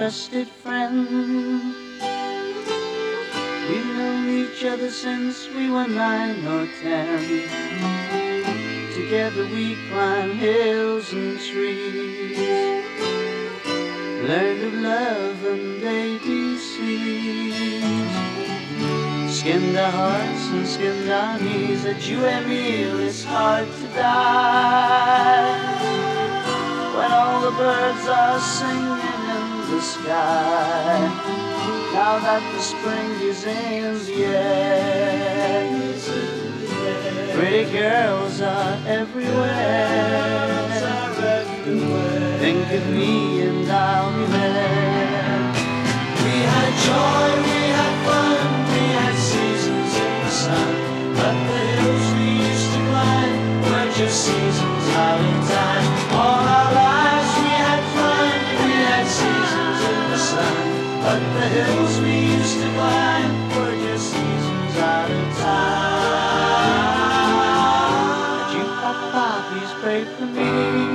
trusted friend. We've known each other since we were 9 or 10. Together we climb hills and trees, learned of love and ABCs, skinned our hearts and skinned our knees. At you and me, it's hard to die when all the birds are singing in the sky. Now that the spring is in the air, pretty girls are everywhere. Think of me and I'll be there. We had joy, we had fun, we had seasons in the sun, but the hills we used to climb were just seasons out of time. All our lives we had fun, we had seasons in the sun, but the hills we used to climb were just seasons out of time. Jukepapa, please pray for me.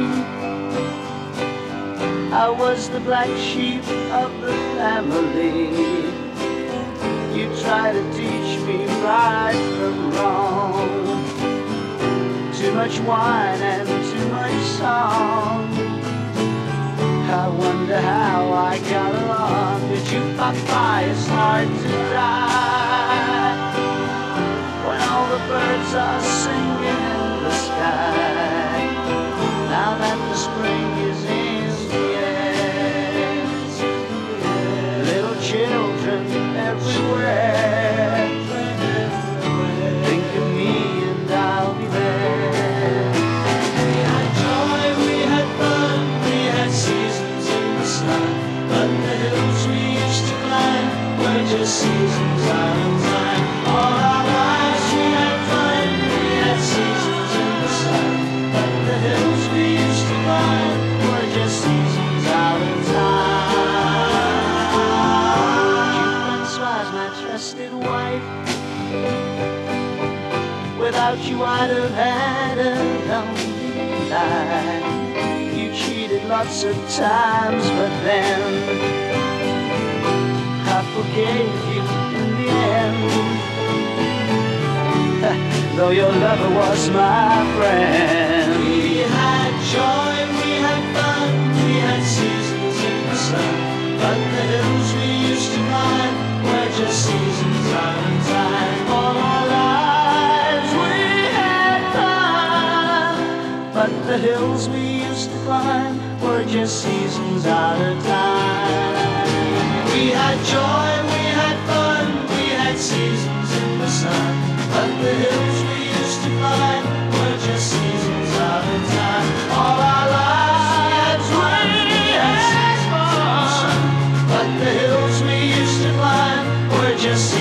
I was the black sheep of the family. You try to teach me right from wrong. Too much wine and too much song. I wonder how I got along. But Jukepapa, it's hard to die when all the birds are singing in the sky. Now that the spring is in the air, little children everywhere. Think of me and I'll be there. We had joy, we had fun, we had seasons in the sun, but the hills we used to climb were just seasons out of time. All our lives we had fun, we had seasons in the sun, but the hills we used to climb were just seasons out of time. You once was my trusted wife. Without you I'd have had a lonely life. You cheated lots of times, but then I forgave you in the end. Though your lover was my friend. We had joy, we had fun, we had seasons in the sun, but the hills we used to climb were just seasons out of time. All our lives we had fun, but the hills we used to climb were just seasons out of time. We had joy, we had fun, we had seasons in the sun, but the hills we used to climb were just seasons out of time. All our lives we had seasons in the sun, but the hills we used to climb were just seasons